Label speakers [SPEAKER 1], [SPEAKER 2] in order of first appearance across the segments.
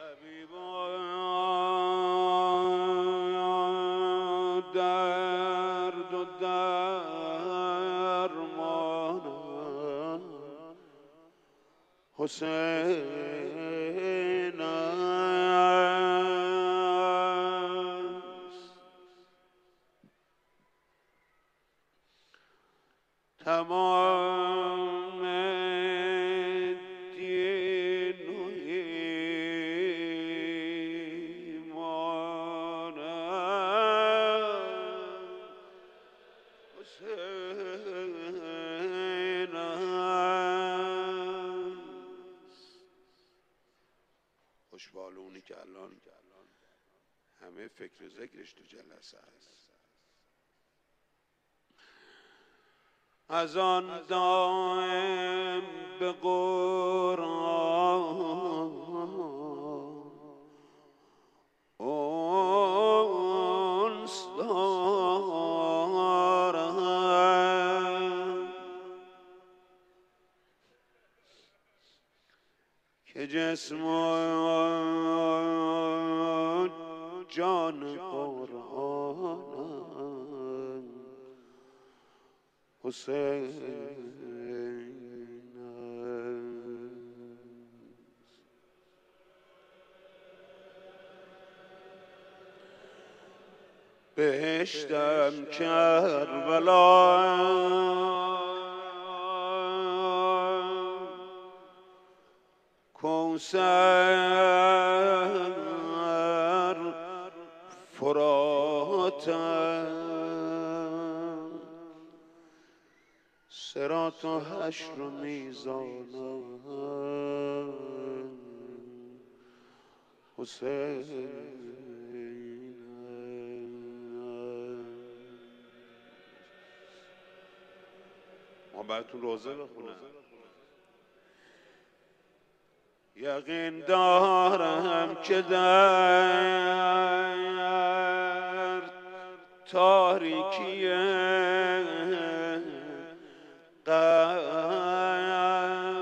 [SPEAKER 1] درد و درمان حسین است. تمام دین و ایمان حسین است. خوشبالونی که الان همه فکر ذکرش تو جلسه است. از آن دائم به قرآن انس دارم که جسم و جان قرآن حسین بهشتم کربلا کوثر فراتم صراط و حشر و میزانم حسین. ما براتون روزه بخونم. یقین دارم که در تاریکی قبر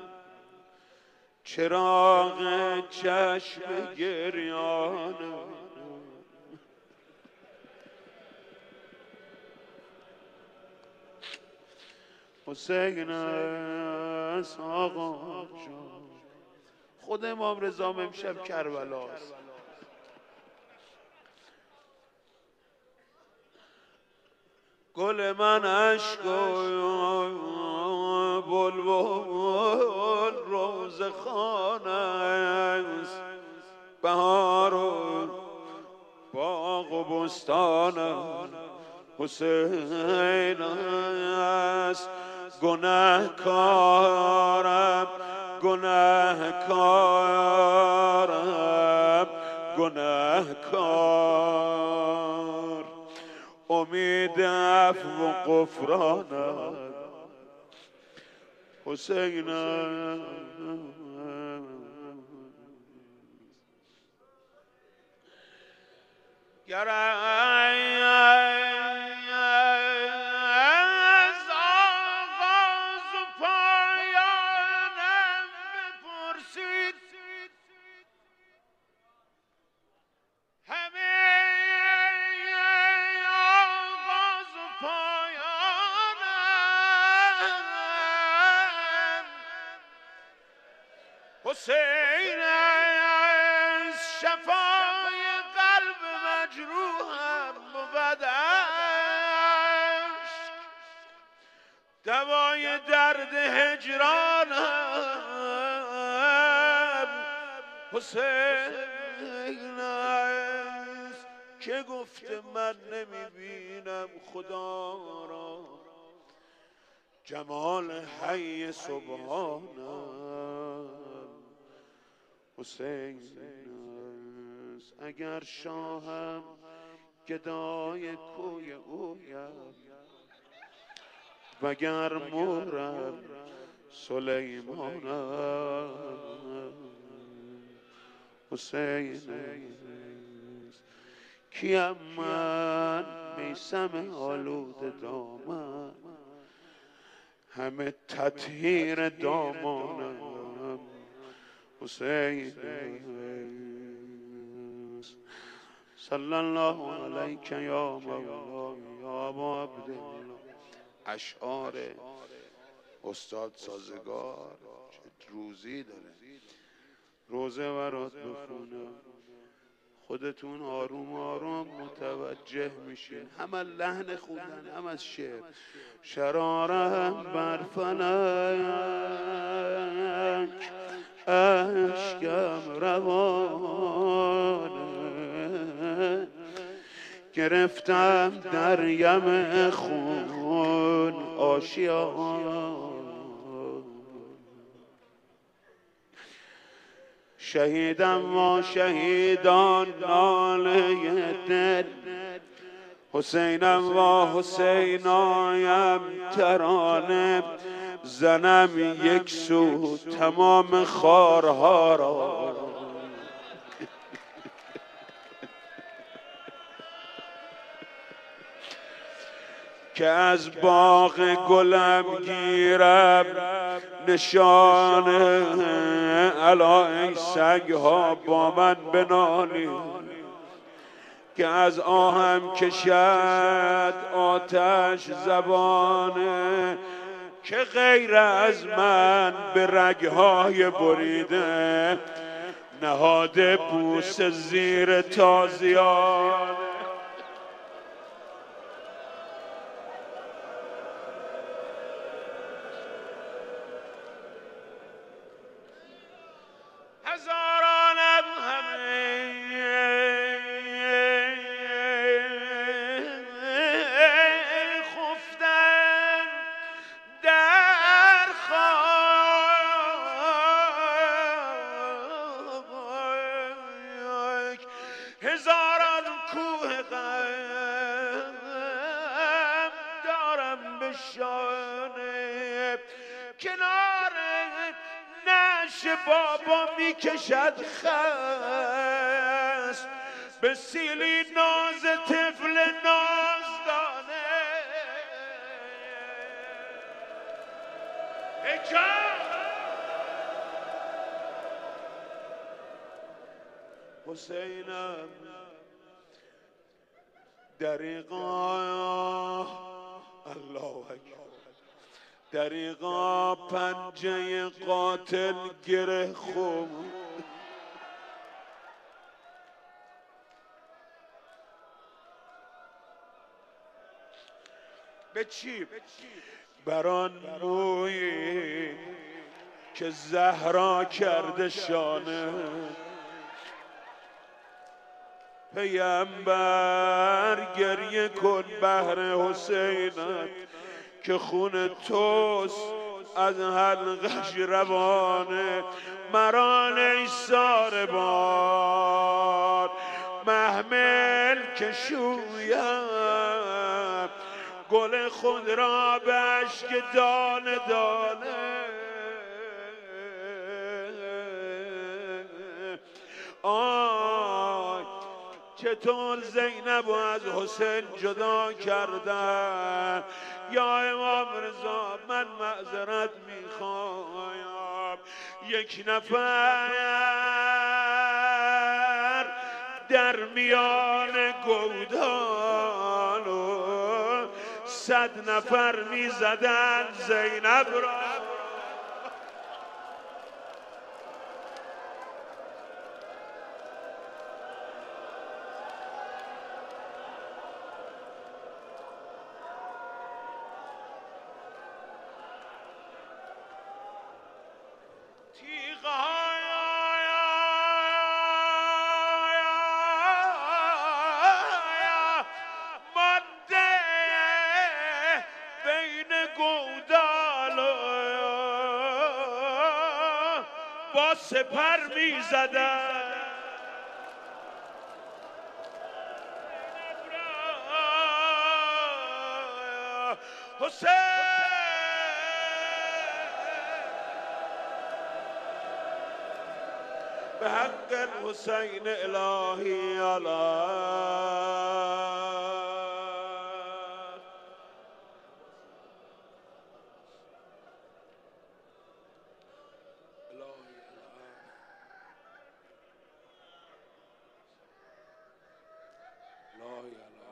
[SPEAKER 1] چراغ چشم گریانم حسین است آقا جان. خود امام رضا امشب کربلاست. گل من عشق و بلبل روزه خانه است، بهار و باغ و بستانم حسین است. گنهکارم گنهکارم گنهکار، امید عفو و غفرانم حسین گر از آغاز و پایانم بپرسید، همه آغاز و پایانم حسین است. شفای قلب مجروحم بود عشق، دوای درد هجرانم حسین است. که گفته من نمیبینم خدا را، جمال حی سبحانم حسین است. اگر شاهم گدای کوی اویم، وگر مورم سلیمانم حسین است. کیم من میسم آلود دامن، همه تطهیر دامانم حسین صلی الله علیک یا مولا یا ابا عبدالله. اشعار استاد سازگار چه روزی داره. روزه برات بخونم خودتون آروم آروم متوجه میشین. هم از لحن خوندن هم از شعر. شرارم بر فلک اشکم روانه، گرفتم در یم خون آشیان. شهیدم و شهیدان ناله دل، حسینم و حسینایم ترانه، زنم یک سو تمام خارها را. که از باغ گلم گیرم نشانه، الا ای سگ ها با من بنالی. که از آهم کشد آتش زبانه، که غیر از من به رگهای بریده نهاده بوس زیر تازیان. هزارانم همه خفتن در خاک، هزاران کوه غم دارم به شانه. کنار نعش بابا می کشد خست، به سیلی ناز طفل نازدانه. ای جان حسینم دریغا، الله اکبر، دریغا پنجه قاتل گره خورد. به چی؟ بران مویی که زهرا کرده شانه. پیامبر گریه کن بهر حسینت که خون توست از حلقش روانه. مران ایثار باد محمل که شویم، گل خود را به اشک دانه دانه. آی چطور زینب از حسین جدا کردن. یا امام رضا من معذرت میخوایم، یک نفر در میان گودال و 100 نفر میزدن زینب را. با سپر می زدن حسین. به حق الحسین الهی علی لا اله